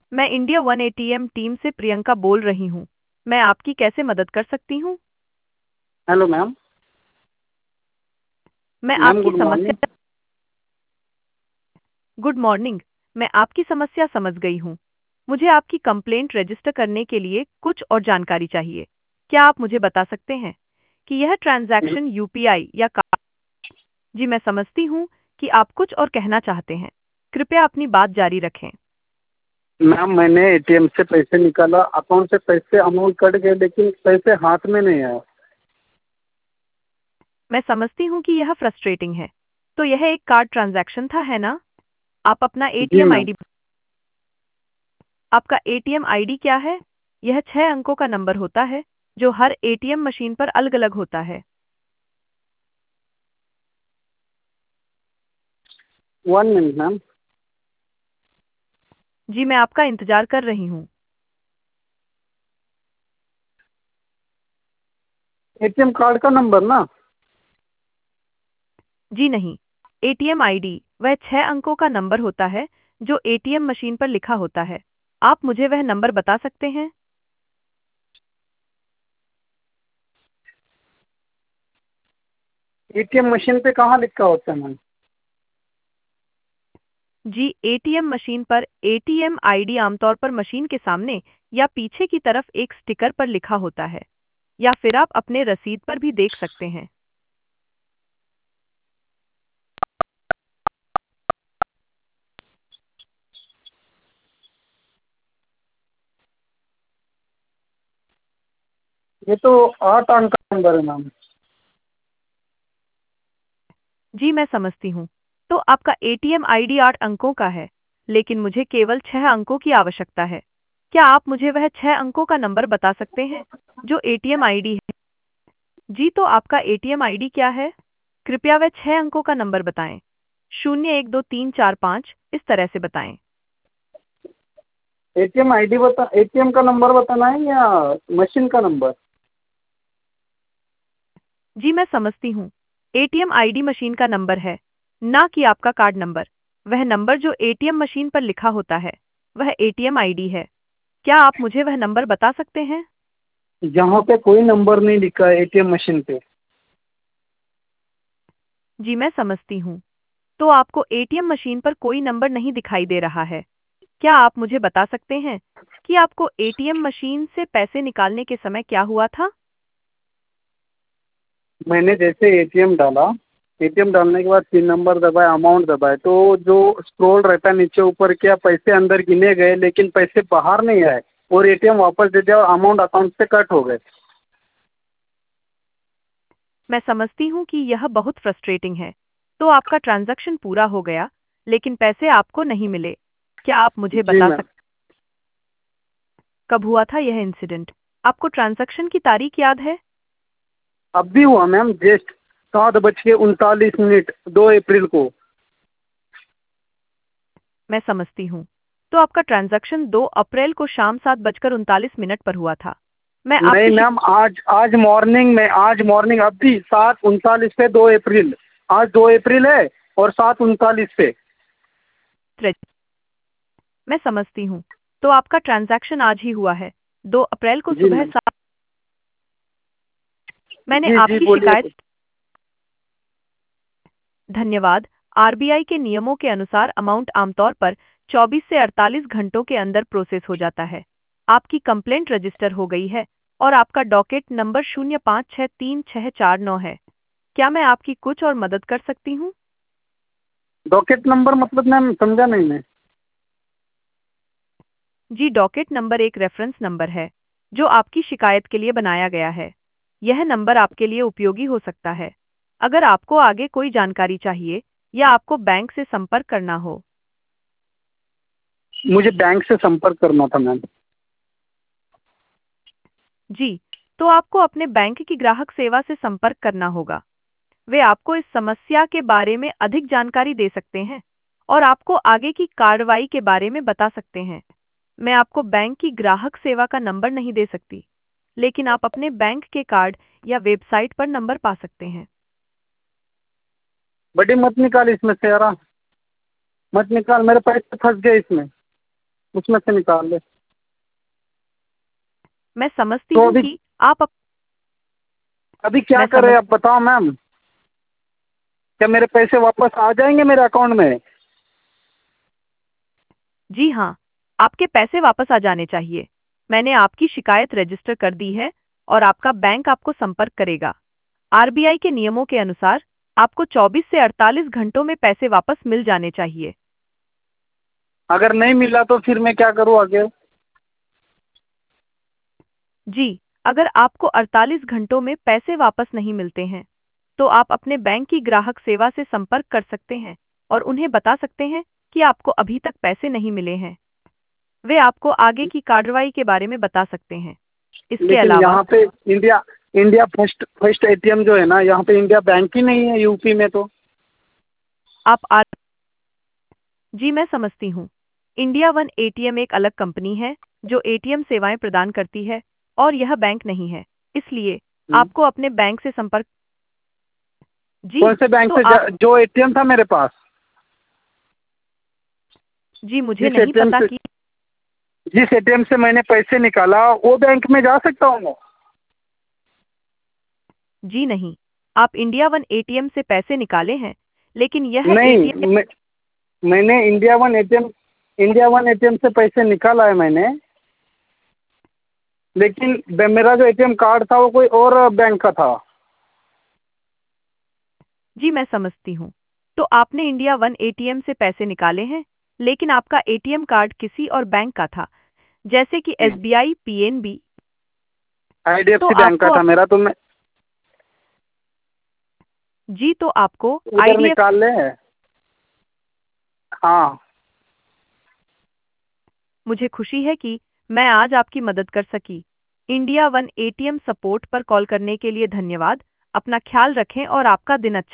मैं India one ATM team से प्रियंका बोल रही हूँ। मैं आपकी कैसे मदद कर सकती हूँ? Hello ma'am. मैं मैम आपकी गुड मॉर्निंग। समस्या गुड मॉर्निंग। मैं आपकी समस्या समझ गई हूँ। मुझे आपकी कंप्लेंट रजिस्टर करने के लिए कुछ और जानकारी चाहिए। क्या आप मुझे बता सकते हैं कि यह ट्रांजैक्शन यूपीआई या कार्ड? जी, मैं समझती हूँ कि आप कुछ और कहना चाहते हैं। कृपया अपनी बात जारी रखें। मैम मैंने एटीएम से पैसे निकाला, अकाउंट से पैसे अमाउंट कट गए, लेकिन पैसे हाथ में नहीं आया। मैं समझती हूँ कि यह फ्रस्ट्रेटिंग है। तो यह एक कार्ड ट्रांजैक्शन था, है ना? आप अपना जी एटीएम मैम। आईडी आपका एटीएम आईडी क्या है? यह 6 अंकों का नंबर होता है जो हर एटीएम मशीन पर अलग-अलग होता है। 1 मिनट मैम। जी, मैं आपका इंतजार कर रही हूँ। एटीएम कार्ड का नंबर ना? जी नहीं, एटीएम आईडी वह 6 अंकों का नंबर होता है जो एटीएम मशीन पर लिखा होता है। आप मुझे वह नंबर बता सकते हैं? एटीएम मशीन पे कहाँ लिखा होता है मैम? जी, एटीएम मशीन पर एटीएम आईडी आमतौर पर मशीन के सामने या पीछे की तरफ एक स्टिकर पर लिखा होता है, या फिर आप अपने रसीद पर भी देख सकते हैं। ये तो 8 अंक का नंबर है मैम। जी, मैं समझती हूँ। तो आपका एटीएम आईडी 8 अंकों का है, लेकिन मुझे केवल 6 अंकों की आवश्यकता है। क्या आप मुझे वह 6 अंकों का नंबर बता सकते हैं जो एटीएम आईडी है? जी, तो आपका एटीएम आईडी क्या है? कृपया वह 6 अंकों का नंबर बताएं। 0 1 2 3 4 5 इस तरह से बताएं। एटीएम आईडी बता, एटीएम का नंबर बताना है या मशीन का नंबर? जी, मैं समझती हूँ। एटीएम आईडी मशीन का नंबर है, ना कि आपका कार्ड नंबर। वह नंबर जो एटीएम मशीन पर लिखा होता है, वह एटीएम आईडी है। क्या आप मुझे वह नंबर बता सकते हैं? यहाँ पे कोई नंबर नहीं लिखा है एटीएम मशीन पे। जी, मैं समझती हूँ। तो आपको एटीएम मशीन पर कोई नंबर नहीं दिखाई दे रहा है। क्या आप मुझे बता सकते हैं कि आपको एटीएम मशीन से पैसे निकालने के समय क्या हुआ था? मैंने जैसे एटीएम डाला, एटीएम डालने के बाद पिन नंबर दबाया, अमाउंट दबाए, तो जो स्क्रॉल रहता है नीचे ऊपर, क्या पैसे अंदर गिने गए लेकिन पैसे बाहर नहीं आए, और एटीएम वापस दे दिया और अमाउंट अकाउंट से कट हो गए। मैं समझती हूँ कि यह बहुत फ्रस्ट्रेटिंग है। तो आपका ट्रांज़ैक्शन पूरा हो गया, लेकिन पैसे आपको नहीं मिले। क्या आप मुझे जी बता मैम। सकते कब हुआ था यह इंसिडेंट? आपको ट्रांज़ैक्शन की तारीख याद है? अब भी हुआ मैम, जस्ट 7:39 2 अप्रैल को। मैं समझती हूँ। तो आपका ट्रांज़ैक्शन 2 अप्रैल को शाम 7:39 पर हुआ था। मैं नहीं आपकी मैम, आज मॉर्निंग अभी 7:39 पे 2 अप्रैल। आज 2 अप्रैल है और 7:39 पे। शिकायत मैं समझती हूँ। तो आपका ट्रांज़ैक्शन आज ही हुआ है, 2 अप्रैल को जी सुबह मैम। 7। मैंने जी जी आपकी बोलिए। शिकायत धन्यवाद। आरबीआई के नियमों के अनुसार अमाउंट आमतौर पर 24 से 48 घंटों के अंदर प्रोसेस हो जाता है। आपकी कंप्लेंट रजिस्टर हो गई है और आपका डॉकेट नंबर 05634649 है। क्या मैं आपकी कुछ और मदद कर सकती हूँ? डॉकेट नंबर मतलब मैम समझा नहीं मैं। जी, डॉकेट नंबर एक रेफरेंस नंबर है जो आपकी शिकायत के लिए बनाया गया है। यह नंबर आपके लिए उपयोगी हो सकता है अगर आपको आगे कोई जानकारी चाहिए या आपको बैंक से संपर्क करना हो। मुझे बैंक से संपर्क करना था मैम। जी, तो आपको अपने बैंक की ग्राहक सेवा से संपर्क करना होगा। वे आपको इस समस्या के बारे में अधिक जानकारी दे सकते हैं और आपको आगे की कार्रवाई के बारे में बता सकते हैं। मैं आपको बैंक की ग्राहक सेवा का नंबर नहीं दे सकती, लेकिन आप अपने बैंक के कार्ड या वेबसाइट पर नंबर पा सकते हैं। बड़ी मत निकाल इसमें से यार, मत निकाल, मेरे पैसे फंस गए इसमें। उसमें से निकाल ले। मैं समझती तो हूँ अभी कि आप अभी क्या मैं करें, समझ आप बताओ मैम। क्या मेरे पैसे वापस आ जाएंगे मेरे अकाउंट में? जी हाँ, आपके पैसे वापस आ जाने चाहिए। मैंने आपकी शिकायत रजिस्टर कर दी है और आपका बैंक आपको संपर्क करेगा। आरबीआई के नियमों के अनुसार आपको 24 से 48 घंटों में पैसे वापस मिल जाने चाहिए। अगर नहीं मिला तो फिर मैं क्या करूँ आगे? जी, अगर आपको 48 घंटों में पैसे वापस नहीं मिलते हैं, तो आप अपने बैंक की ग्राहक सेवा से संपर्क कर सकते हैं और उन्हें बता सकते हैं कि आपको अभी तक पैसे नहीं मिले हैं। वे आपको आगे की कार्रवाई के बारे में बता सकते हैं। इसके लेकिन अलावा यहाँ पे India India first first ATM जो है ना, यहाँ पे इंडिया बैंक ही नहीं है यूपी में तो। आप आर जी मैं समझती हूँ। इंडिया वन एटीएम एक अलग कंपनी है जो एटीएम सेवाएं प्रदान करती है और यह बैंक नहीं है। इसलिए हम्म। आपको अपने बैंक से संपर्क जी, कौन से बैंक तो से आप जो एटीएम था मेरे पास, जी मुझे जिस नहीं एटीएम पता से कि जिस एटीएम से मैंने पैसे निकाला वो बैंक में जा सकता हूँ मैं? जी नहीं, आप इंडिया वन एटीएम से पैसे निकाले हैं, लेकिन यह एटीएम नहीं, मैंने इंडिया वन एटीएम से पैसे निकाला है मैंने। लेकिन मेरा जो एटीएम कार्ड था वो कोई और बैंक का था। जी मैं समझती हूँ। तो आपने इंडिया वन एटीएम से पैसे निकाले हैं, लेकिन आपका एटीएम कार्ड किसी और बैंक का था, जैसे कि एसबीआई, पीएनबी। तो आईडीएफसी बैंक का आपको था मेरा, तो मैं जी तो आपको उधर आईडीएफ निकाल ले। हाँ। मुझे खुशी है कि मैं आज आपकी मदद कर सकी। इंडिया वन एटीएम सपोर्ट पर कॉल करने के लिए धन्यवाद। अपना ख्याल रखें और आपका दिन अच्छा